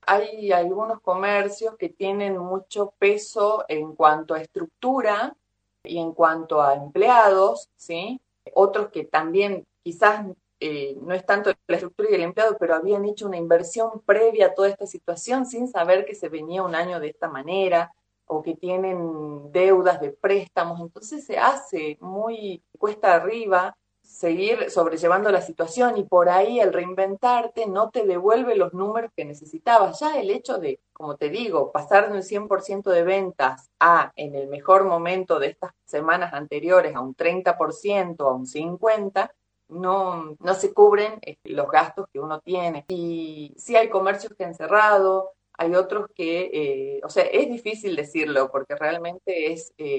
hay algunos comercios que tienen mucho peso en cuanto a estructura y en cuanto a empleados, ¿sí? Otros que también quizás no es tanto la estructura y el empleado, pero habían hecho una inversión previa a toda esta situación sin saber que se venía un año de esta manera o que tienen deudas de préstamos, entonces se hace muy cuesta arriba seguir sobrellevando la situación y por ahí el reinventarte no te devuelve los números que necesitabas. Ya el hecho de, como te digo, pasar de un 100% de ventas a, en el mejor momento de estas semanas anteriores, a un 30%, a un 50%, no se cubren los gastos que uno tiene. Y sí hay comercios que han cerrado, hay otros que, o sea, es difícil decirlo porque realmente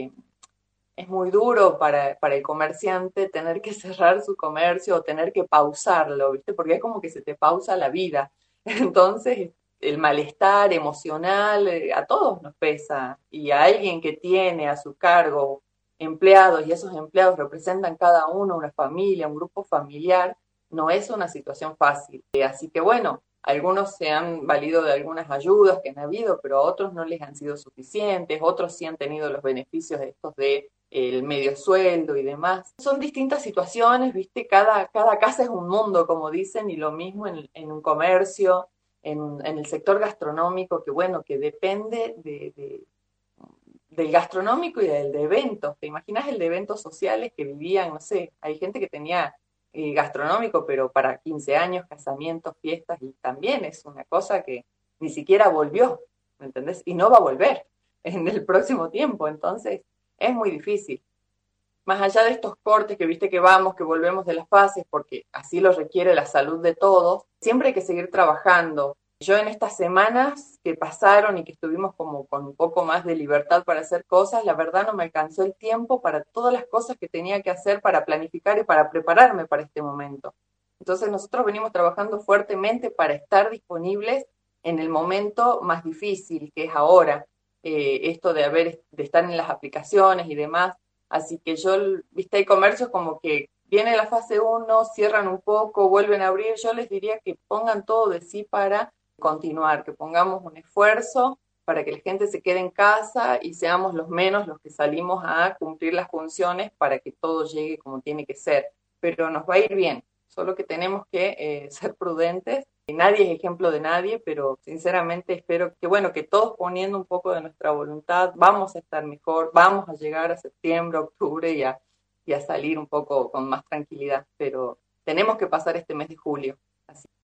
es muy duro para el comerciante tener que cerrar su comercio o tener que pausarlo, ¿viste? Porque es como que se te pausa la vida. Entonces, el malestar emocional a todos nos pesa y a alguien que tiene a su cargo empleados y esos empleados representan cada uno una familia, un grupo familiar, no es una situación fácil. Así que bueno, algunos se han valido de algunas ayudas que han habido, pero a otros no les han sido suficientes, otros sí han tenido los beneficios de estos de el medio sueldo y demás. Son distintas situaciones, ¿viste? Cada casa es un mundo, como dicen, y lo mismo en un comercio, en el sector gastronómico, que bueno, que depende del gastronómico y del de eventos. ¿Te imaginas el de eventos sociales que vivían, no sé, hay gente que tenía gastronómico, pero para 15 años, casamientos, fiestas, y también es una cosa que ni siquiera volvió, ¿me entendés? Y no va a volver en el próximo tiempo, entonces es muy difícil. Más allá de estos cortes que viste que vamos, que volvemos de las fases, porque así lo requiere la salud de todos, siempre hay que seguir trabajando. Yo en estas semanas que pasaron y que estuvimos como con un poco más de libertad para hacer cosas, la verdad no me alcanzó el tiempo para todas las cosas que tenía que hacer para planificar y para prepararme para este momento. Entonces nosotros venimos trabajando fuertemente para estar disponibles en el momento más difícil, que es ahora. Esto de estar en las aplicaciones y demás. Así que yo, viste, hay comercios como que viene la fase uno, cierran un poco, vuelven a abrir. Yo les diría que pongan todo de sí para continuar, que pongamos un esfuerzo para que la gente se quede en casa y seamos los menos los que salimos a cumplir las funciones para que todo llegue como tiene que ser. Pero nos va a ir bien, solo que tenemos que ser prudentes. Nadie es ejemplo de nadie, pero sinceramente espero que, bueno, que todos poniendo un poco de nuestra voluntad vamos a estar mejor, vamos a llegar a septiembre, octubre y a salir un poco con más tranquilidad, pero tenemos que pasar este mes de julio. Así.